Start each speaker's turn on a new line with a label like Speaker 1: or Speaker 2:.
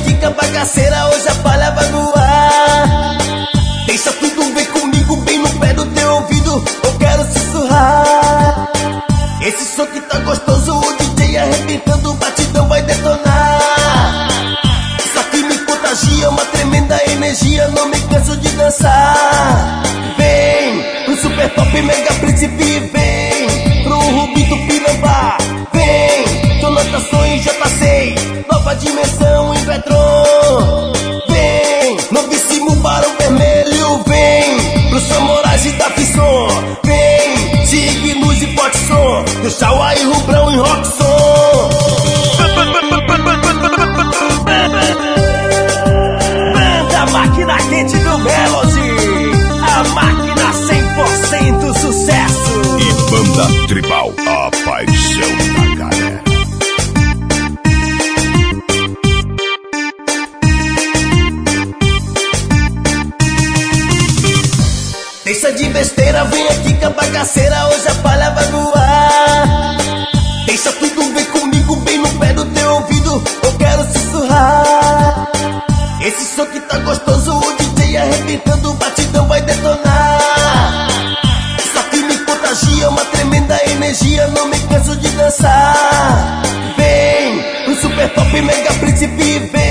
Speaker 1: aqui com a bagaceira, hoje a palha vai voar. Deixa tudo ver comigo, bem no pé do teu ouvido, eu quero sussurrar. Esse som que tá gostoso, o DJ arrebentando, o batidão vai detonar. Isso aqui me contagia, uma tremenda energia, não me canso de dançar. Vem pro Super Pop Mega Príncipe, vem pro Rubito Pirambá, vem Sonotações JC, nova dimensão Invetron. Vem novíssimo Barão Vermelho, vem pro Samurais e da Fisson, vem Signos e Pode Som, do Chauá e Rubrão e Rockson. Banda Máquina Quente do Melody, a máquina 100% sucesso.
Speaker 2: E Banda Tribal, a paixão da galera.
Speaker 1: Deixa de besteira, vem aqui com a bagaceira, hoje a palha vai voar. Deixa tudo ver comigo, bem no pé do teu ouvido, eu quero sussurrar. Esse som que tá gostoso, o DJ arrebentando, o batidão vai detonar. Isso aqui me contagia, uma tremenda energia, não me canso de dançar. Vem pro Super Pop Mega Príncipe, vem